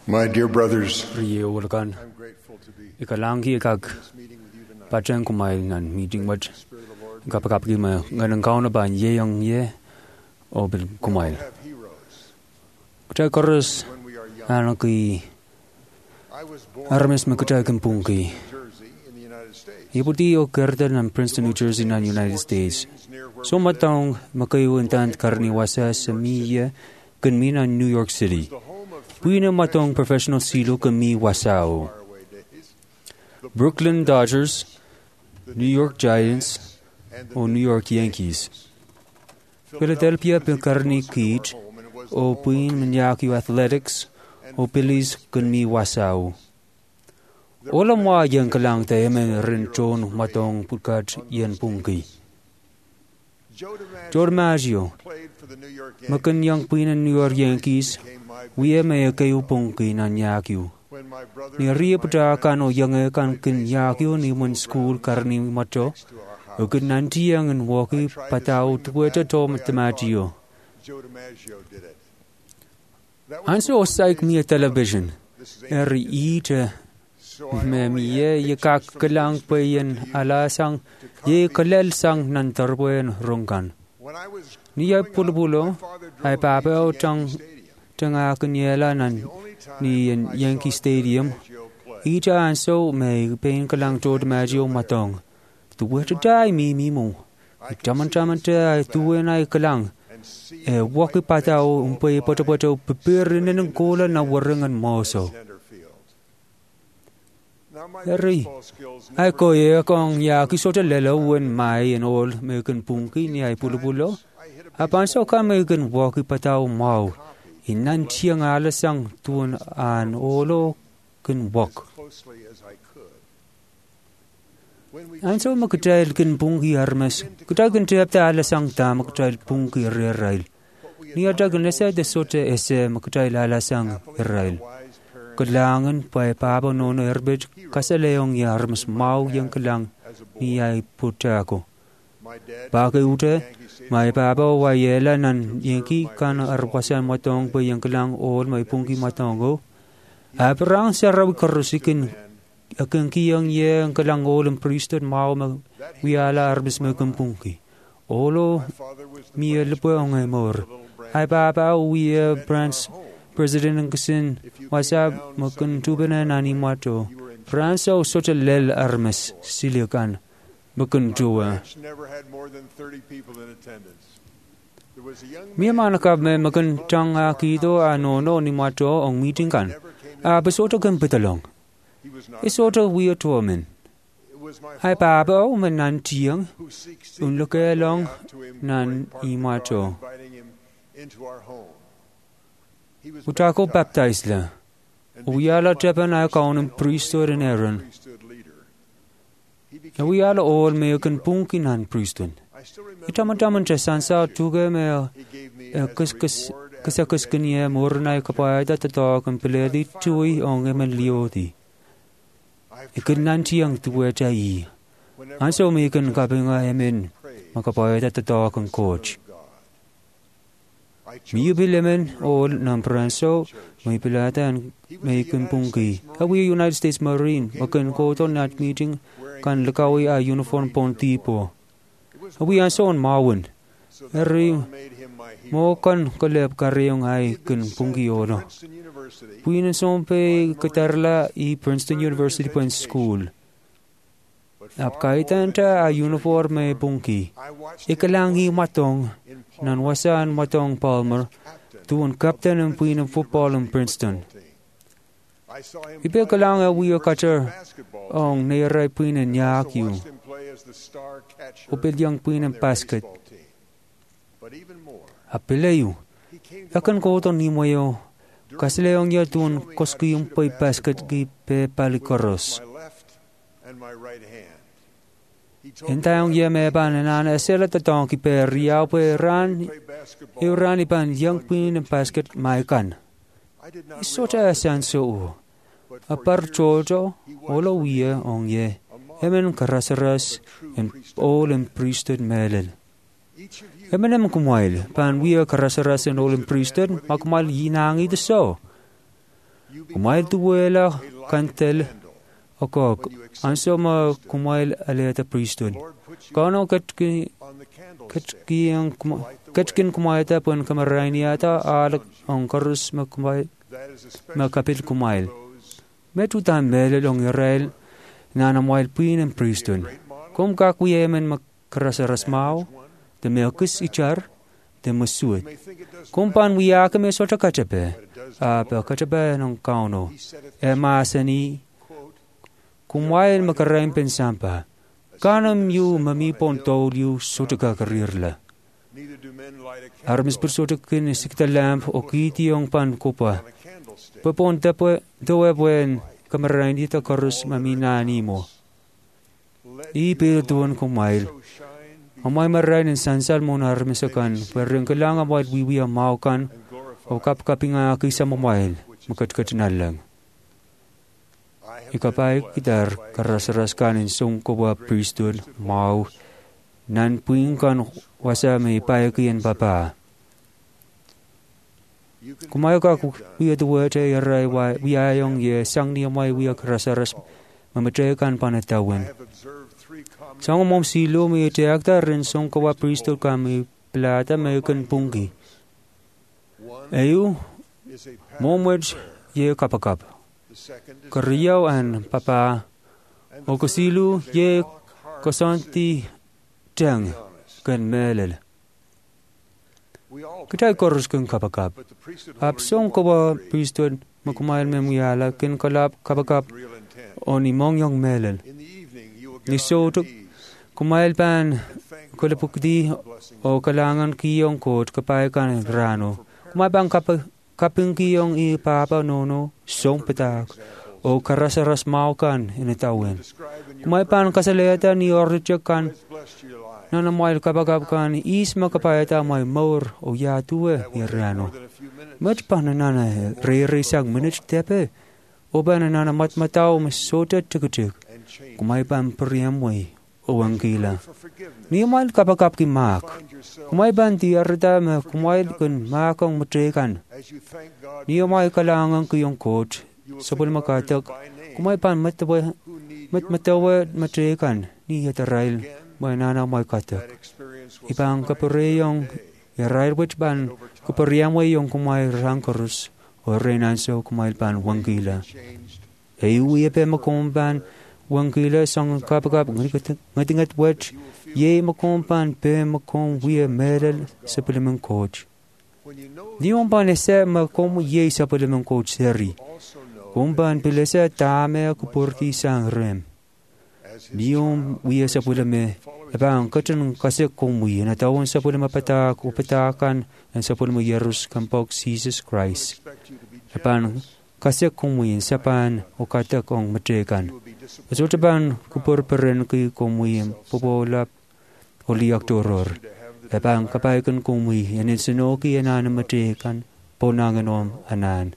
My dear brothers, Rio Ulkan, I'm grateful to be ikalangi ikag in this meeting with you tonight. pachen kumai nan meeting wat Spirit of the Lord, kapakap gi ma ngan kauna ba ye yang ye o bil we all kumai. have heroes Kutai korus when we are young. ano ki I was born armes me in kutai kampung ki. New Jersey in the United States. Ibuti o kerda nan Princeton, New Jersey nan United States. Near where So we live, matong makayu intant karni wasa sa miya kanmi na New York City. the home of three Puina matong professional silo kami wasao. faraway days. The Brooklyn Dodgers, the New York Giants, and the o New York Yankees. Philadelphia Pilkarni Keach, o Puin Manyaku Athletics, o Phillies Kunmi Wasau. Ola mwa yang kalang tayo men rinchon matong pulkat yan pungki. Joe DiMaggio, played for the New York Yankees. makan yang Puin New York Yankees, Became my wiya may kayo pungki na nyakyu. when my brother Ni ria pada kan o yang kan kin yakyu ni mun school karni macho. to our house. O kun nanti yang en waki patau tuweta to matemaggio. Joe DiMaggio did it. That Anso o saik mi television. this is Ite so I me only mi had ye kak kelang payen ala sang ye kalel sang nan tarboyen rongkan. when I was Ni ay pulo-pulo father ay drove me pape o to tang Yankee Stadium. tanga kanyela nan Only time ni I Yankee saw Stadium. DiMaggio play. Ita anso me pain kalang Joe DiMaggio matong. Tuweta dai mi mo. Taman ta tuwe na kalang. And see Waki patao umpai poto pepirin ng gola na warangan moso. center field. Now my Eri. baseball skills Ay never ko ye kong ya kisota lelo wen mai and all mekan pungki ni ay pulo-pulo. I hit a Apan so ka mekan waki patao mau. Inan tiyang alasang tuon an olo kan wak. closely as I could. When we An so makatail kan pungki armas. Kutagan tiyap ta alasang ta makatail pungki rerail. Ni ada ganesa de sote ese makatail alasang rerail. wise parents Kailangan pa papa nono erbej kasaleong yarmas mau yang kelang as a boy, ni ay puta ako. my dad Baka ute, Yankee Stadium may papa wayela nan yaki kan arwasan matong pa yang kelang ol may pungki matongo. Aperang saraw karusikin akan kiyang ye ang kelang ol ang priesthood mau wiyala arbis may pungki. Olo father was the miya lupo ang ay mor. Ay papa wiya branch president ng kasin wasab makuntuban na nani mato. Franso socha lel armes silikan makuntua. church never had more than 30 people in attendance. There was a young Miya manakab me makuntang akito anono ni mato ang meeting kan. Basoto kan pitalong. he was not Isoto wiya tuamin. it was my Ay papa o manantiyang who seeks unlukelong to him nan imato. inviting him into our home. He was Utako baptized la. and Uyala tepan ay kaunang priesthood in Aaron. priesthood leader. He Na became uyala all may kan pungkinan priesthood. I still remember Itaman-taman siya sansa tuga me he gave me as a reward kasakas kanya mornay kapayada tato kan piledi tuwi ang eman lioti. I've Ikan nanti ang tuwa tayi. whenever Anso may kan kapinga emen prayed makapayada tato kan coach. God. I chose Miyo bilemen o ng pranso may pilatan may kan pungki. Awi United States Marine makan koto nat meeting kan lakawi a uniform pon tipo. Awi anso on mawin. so Eri made him my hero. mo kan kalep karyong ay kan pungki olo. Princeton University Puinin sompe katarla i Princeton University po school. Apkaitan ta a uniform may pungki. I watched Ikalangi matong in nan wasan matong Palmer tuon captain ng puinin football in Princeton. I saw him Ibe kalanga wiyo katar basketball. ong nairay puinin yakyu. Watched him play as the star catcher Upilyang puinin basket. baseball team. But even more, Apilayo. he came to Akan ko to ni moyo. Kasilayong ya tuon koski yung pay basket ki pe palikoros. my left and my right hand. He told me Intayong ye me ban na sela tatong ki pe riao pe ran to play basketball. Iuran ipan yang puinin basket maikan. I did not Isota asanso u. but for Apar years, chojo olo wiya ong ye. Emen karasaras and all in priesthood melel. each of you Emen kumail pan wiya karasaras and all in priesthood makmal yinangi de so. Kumail tuwela kantel okok. Ansoma kumail aleta priesthood. Kano Ketkin kumaita pun kamaraniata alak onkarus makapit kumail. Metutan melelong Israel na namuail pin and priesthood. Kum kakwiyemen makrasaras mau, de melkis ichar, de masuit. Kumpan wiyakame sota kachape, kachape ng kauno, masani, kumail makarain pensampa, kanam yu mamipon tol yu sota kakarirla. Armis persotakin sikta lamp o kiti yung pan kupa. Pepon doe buen kamarain dito karus maminani mo. Ipirtuan kumail. Amay marain ng sansal mo na armisakan. Pero yung kailangan mo at wiwiya maukan o kapkaping kisa mamail. Makatkat na lang. Ikapay kitar karasaras kanin song kuwa priesthood mau. Nan puing kan wasa may payakian papa. Kumayo ka wiya tuwa tayo yaray wiya yung sang niya may wiya karasaras mamatayakan panatawin. Sang mom silo may tiyakta rin song kawa priesthood ka may plata may kanpungki. Ayo, momwaj ye kapakap. Kariyaw an papa o kasilo ye kasanti tiyang kan melel. Kitay korus kang kapakap. Apsong kawa priesthood makumail memuyala kin kalap kapakap o ni mongyong melel. Ni sotuk kumail pan kalapukdi o kalangan kiyong kot kapay kan grano. Kumail pan kaping kiyong ipapa nono song petak o karasaras maukan initawin. Kumail pan kasaleta ni orchak kan nanamoil kapagap kan is makapayata may maur o yatuwe yarano. Mat pa nanana re-resag minute tepe o ba nanana matmataw masota tikutik kumay pa priyamoy o angkila. Niyamal kapagap ki mak kumay ba ti arda ma kumay kun makang matrekan. Niyamal kalangan kiyong coach sabol makatak kumay pa matmatawa matrekan ni yatarail may nana may katak. Ibang kapareyong yaray which ban kapariyamay yung kumay rangkarus o renanso kumay pan wangkila. Ayuwi pe makumpan wangkila sang kapagap ngatingat which ye makumpan pe makum wiya medal sa palimang coach. Di yung panese makum ye sa palimang coach seri. Kumpan pilese tame kupurti sang rem. Niyong wiya sa pulame, ebang kacang kasik kong wiya na tawon sa pulama patak o patakan ang sa pulama Yerus kampok Jesus Christ. Ebang kasik kong wiya sa pan o katak kong matrekan. Aso taban kupurperen kay kong wiya popolap o liyak toror. Ebang kapaykan kong wiya yanin sinoki anan matrekan po nanganom anan.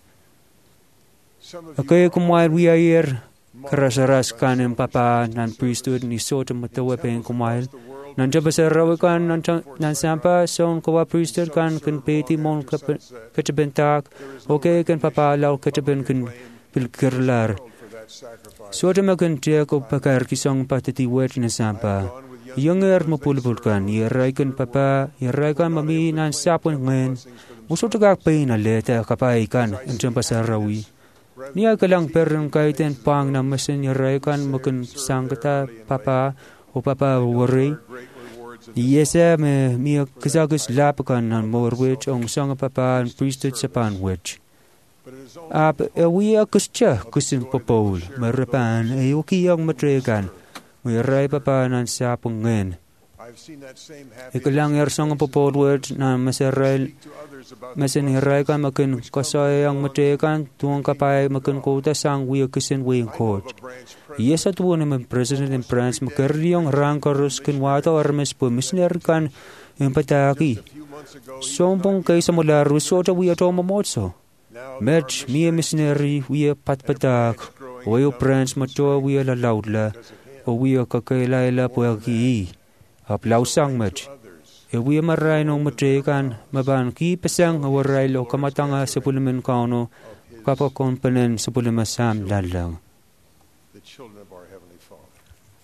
Okay, kumwai wiya yer. Karasaras kanin papa nan priesthood ni sota matawa pen kumail. Nan jabasarawa kan nan sampa son kawa priesthood kan peti mon kacabentak. Okay kan papa law kacaben kan pilkirlar. Sota makan tiya ko pakar kisong patati wet na sampa. Younger mapulpul kan. Yaray kan papa. Yaray kan mami nan sapon ngayon. Musot agak pain na leta kapay kan. Ang jabasarawi. Niya kalang perang kaitan pang na masin yaray kan makan sangkata papa o papa worry. Iyesa me miya kasagus lapakan nan morwich ong sanga papa and priesthood sa panwich. Ap ewiya kuscha kusin popol marapan ayokiyang matrekan. Yaray papa nan sapong ngayon. Ikalang yarsang popol word na masaral masin hiray kan makin kasayang matekan tuwang kapay makin kota sang wiya kisin wiyang coach. Yes at tuwa naman President in France makariyong rangkarus kinwata armes po misner kan yung pataki. Sompong kay sa mula rusota wiya to mamotso. Medj miya misneri wiya patpatak wiya France matoa wiya lalaudla o wiya kakailayla po aki. Aplausang medj. Ewi maray nung matrekan, maban ki pesang awaray lo kamatanga sa pulaman kauno, kapa komponen sepuluh masam lalang. the children of our Heavenly Father.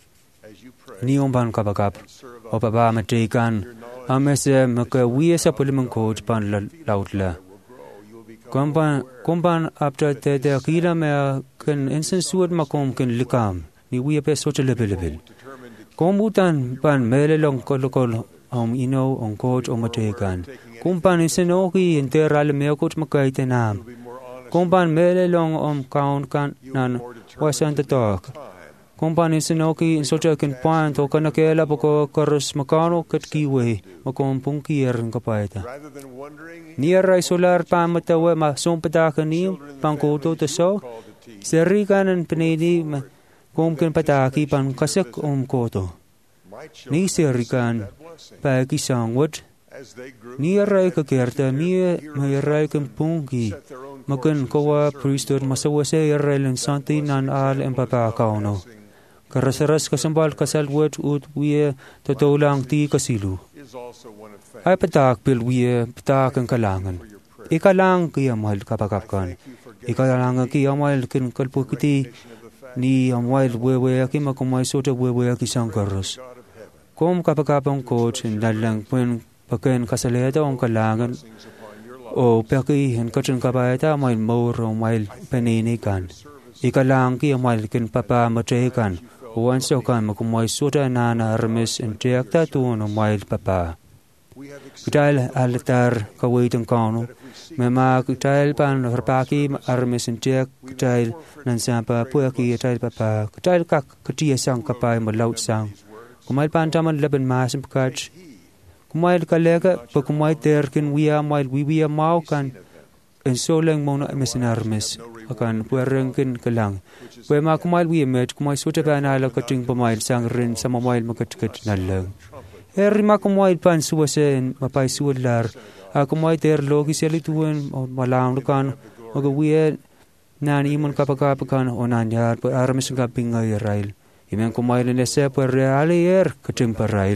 As you pray Ni omban kapakap and serve o papa matikan amese maka wiya sepuluh mengkoj pan lautla. will grow, you will become Kumban apta te kila mea kan insen suat makom kan likam ni wiya pe socha level. determined to Kombutan pan mele long kolokol ino on coach o matekan. Kumpan isenoki interal mea coach makaite nam. be more honest, Kumpan mele long count kan nan wasan the talk. time, Kumpan isenoki in socha kan pan to kanakela poko karos makano kat kiwe makom pungki er kapaita. rather than wondering Nier solar pa matawa ma sompata ni pangkoto to so called to teach. serikan an pinili kom kan pataki pan kasak koto. My Ni children serikan that blessing pa kisang wot as they grew ni aray ka kerta ni aray kan pungki set their own makan kawa priesthood masawase aray lan santi nan al empapa kauno. Karasaras kasambal kasal wot ut wiye totolang ti kasilu. is also one of thanks Ay patak pil wiye patak ang kalangan. for your prayer. Ikalang kaya mahal kapakapkan. Ikalang kaya mahal kin kalpukiti Of the fact ni amwal wewe aki makumay sota wewe aki sangkaros. God of heaven Kom kapakapang coach in lalang pun paken kasaleta ang kalangan sings upon your life. o paki hin kachin kabayata may maur o may peninikan. Ikalang kaya mahal kin papa matekan o anso kan makumay sota na narmis in tiakta tuon o may papa. We have accepted Kutail alitar kawitang kano. Mema kutail pan harpaki armis in tiak kutail nan sampa puaki kutail papa. Kutail kak katia sang kapay malaut sang. Kumail pan taman laban masim pakach. Kumail kalega pa kumail terkin wiya mail wiya mau kan. En soleng mona emesin armis. Akan puerengkin kalang. Pwema kumail wiya met kumail suta pa nala kating pamail sang rin sa mamail makatkat nalang. Eri makumoy pan suwasen mapay suwadlar. Akumoy ter logi selituan o malang lukan magawiya nan imon kapakapakan o nanyar pa aramis ng kaping Israel. Imen kumoy linese pa reali kating pa Israel.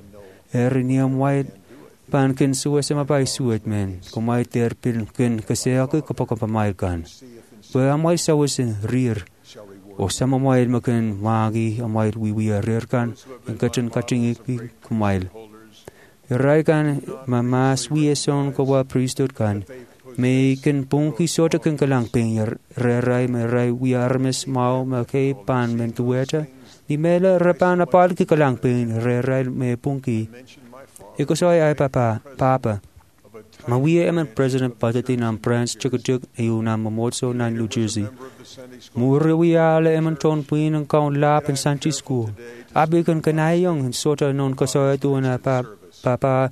Eri niyam white pan kin suwasen mapay suwad men. Kumoy ter pil kin kasi ako kapakapamay kan. Pa amoy sawasen rir. O sama mail makan magi amail wiwi rirkan en kachin kumail. Irai kan mamas wieson kawa priesthood kan may kan pungki sota kan kalang ping rai rai wiarmes mau make pan mentueta ni mela repan apal ki kalang ping rai me pungki. Iko soy ay papa Mawiya eman President Patati ng Prince Chukuchuk ayuna mamotso ng New Jersey. Muriwiya ala eman ton puin ng kaun lap in Sanchi School. Abi kan kanayong sota non kasoy tuwa na papa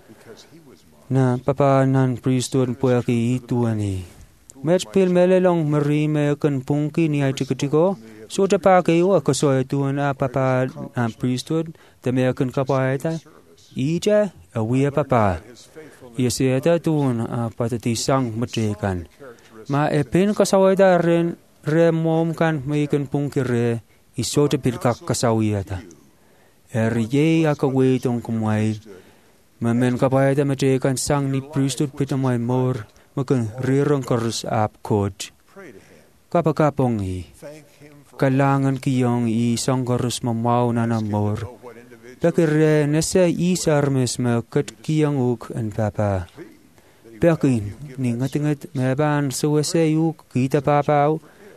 ng priesthood puya ki ituwa ni. Mech pil melelong marime kan pungki ni ay chikutiko. Sota pa kayo kasoy tuwa na papa ng priesthood dame kan kapayata. Ija awiya papa. Iasiata tuun patati sang matekan. Ma epin kasawada ren remom kan maikan pungkire isota pilkak kasawiyata. Ye akawitong kumay. Mamen kapayata matekan sang ni priesthood pitamay mor makan rirong karus ap kod. Kapakapong kalangan kiyong isang karus mamaw na namor. Dakere nesa isarmes me kat kiyang uk en papa. Pekin ni ngatingat meban suwese yuk kita papau.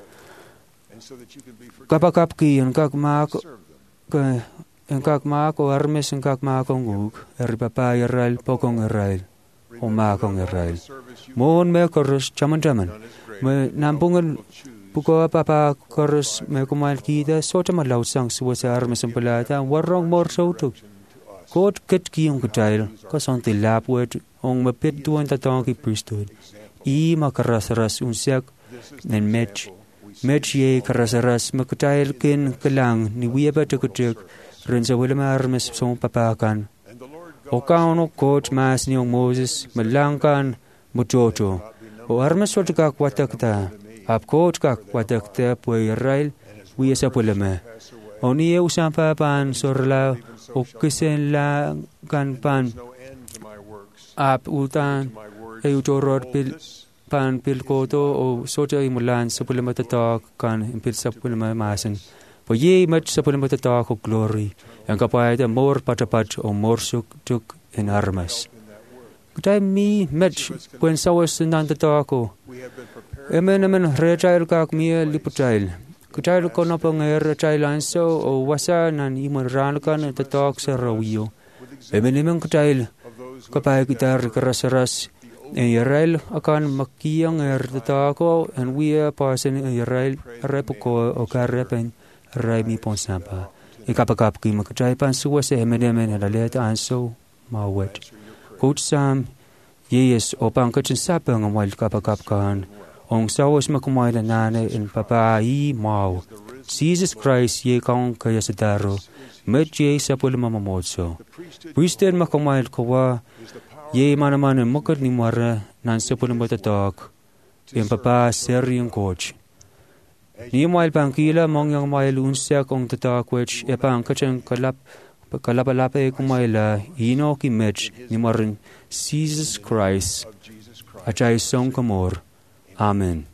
Kapakap ki en kak mak o armes en kak mak uk eri papa Israel pokong Israel o makong Israel. Mon me korus chaman me nampungan Puko papa korus me kumal kita sota malaw sang suwese armes en pelata warong mor sautuk. Kot ket kiyong kutail kasang tilapwet ong mapit tuwan tatang ki priesthood. I makarasaras unsiak nen mech. Mech ye karasaras makutail kin kalang ni wieba tukutuk rin sa wala armes song papakan. O kaon o kot mas niyong Moses malangkan mujojo. O armes sotukak watakta. Ap coach kak watakta pue Israel wiya sa pulame. O niya usampa pan sorla o kisen la kan pan ap utan ay utoror pil pan pil koto o soja imulan sa pula matatak kan impil sa pula masin. Po ye mat sa pula matatak o glory. Ang kapayat a mor patapat o mor tuk in armas. Kutai mi mat puen sawas nantatako. Emen rejail kak mia lipujail. Kutai kono panger rejail anso o wasa nan imuran kan tatak sa rawiyo. Emen kutai kapay kita rasaras. Israel akan makiyang tatako and we are person Israel repoko o karepen remi ponsapa. Ikapakap ki makachay pan suwa sa emenemen halaleta anso mawet. Coach Sam yes o pangkachin sapang ang wild kapakap kan ong sawas makumayla nane in papai mau. Jesus Christ ye kong kaya sa daro met ye sa pula mamamotso. Priesthood makumayl kawa ye manaman ang mukad ni Mara nan sa pulang batatak, yung papa seri yung coach. Ni mail pangkila mong yung mail unsa kong tatak which e pangkachan kalapalapa kong maila ino ki medj ni Maran Jesus Christ at ay song kamor. Amen.